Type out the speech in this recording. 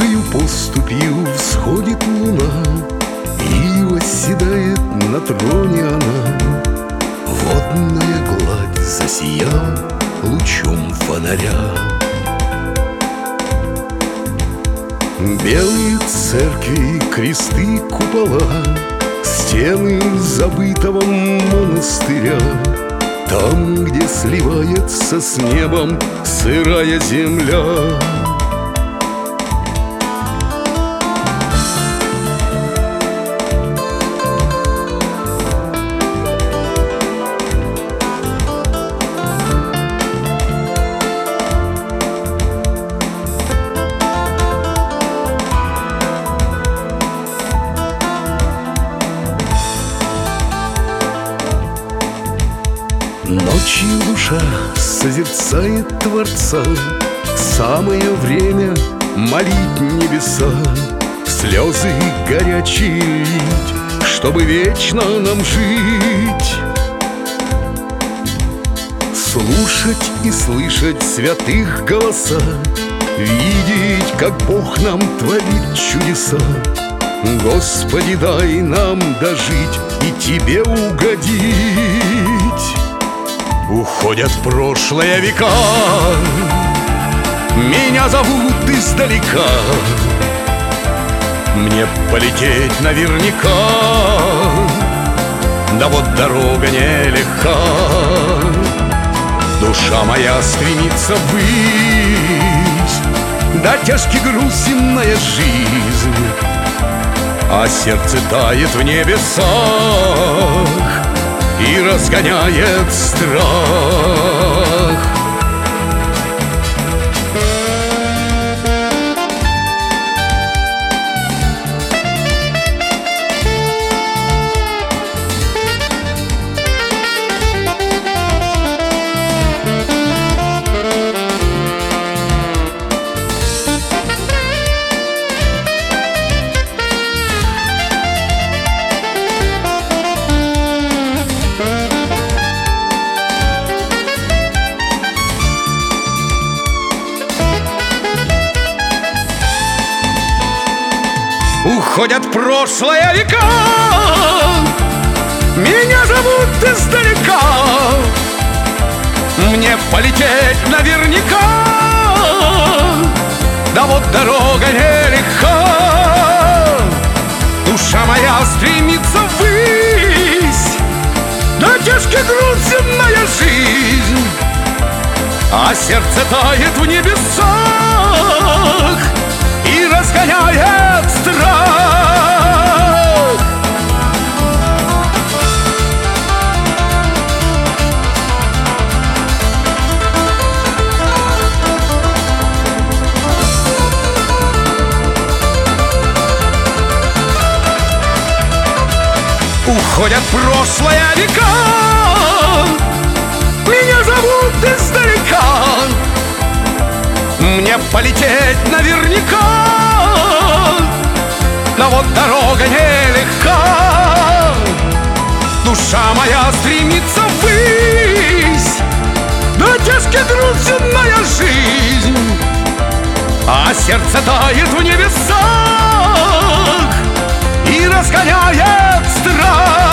легкою поступью всходит луна, и восседает на троне она. Водная гладь засияла лучом фонаря. Белые церкви, кресты, купола, стены забытого монастыря. Там, где сливается с небом сырая земля. Ночью душа созерцает Творца, самое время молить небеса, слезы горячие лить, чтобы вечно нам жить. Слушать и слышать святых голоса, видеть, как Бог нам творит чудеса. Господи, дай нам дожить и Тебе угодить. Уходят в прошлое века, меня зовут издалека. Мне полететь наверняка, да вот дорога нелегка. Душа моя стремится ввысь, да тяжкий груз земная жизнь, а сердце тает в небесах и разгоняет страх. Уходят в прошлое века, меня зовут издалека. Мне полететь наверняка, да вот дорога нелегка. Душа моя стремится ввысь, да тяжкий груз земная жизнь, а сердце тает в небесах и разгоняет страх. Уходят в прошлое века, меня зовут издалека. Мне полететь наверняка, но вот дорога нелегка. Душа моя стремится ввысь, да тяжкий груз земная жизнь, а сердце тает в небесах и разгоняет страх.